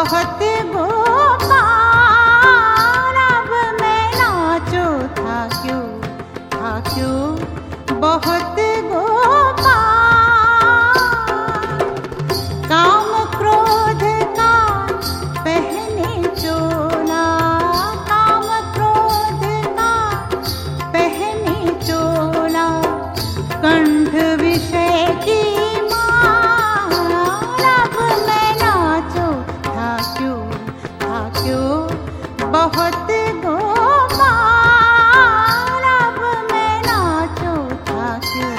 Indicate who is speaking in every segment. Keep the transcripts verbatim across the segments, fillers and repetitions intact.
Speaker 1: बहुत गोपाल अब मैं नाचो था क्यों, था क्यों बहुत गोपाल। काम क्रोध का पहने चोला, काम क्रोध का पहने चोला, कंठ विषय की बहुत गोपाल अब मैं नाचो था क्यों।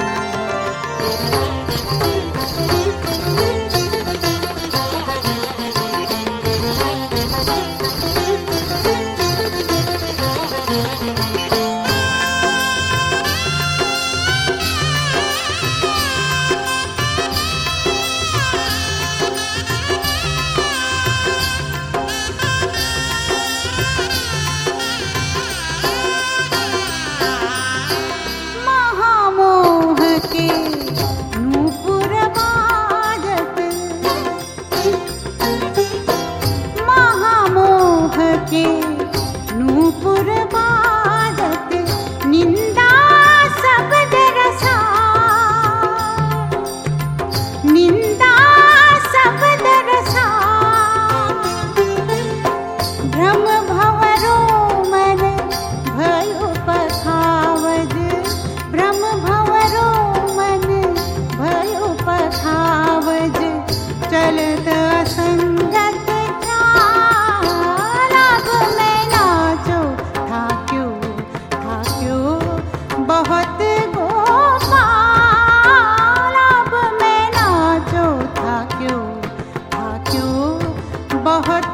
Speaker 1: नूपुर बाजत, महामोह के नूपुर बाजत, निंदा शब्द रसा, निंदा शब्द रसा, भ्रम भंवरो मन भयो पखावज, भ्रम भंवरो पखावज, चलत असंगत चाल अब मैं नाचो था क्यों, था क्यों बहुत गोपाल अब मैं नाचो था क्यों, था क्यों बहुत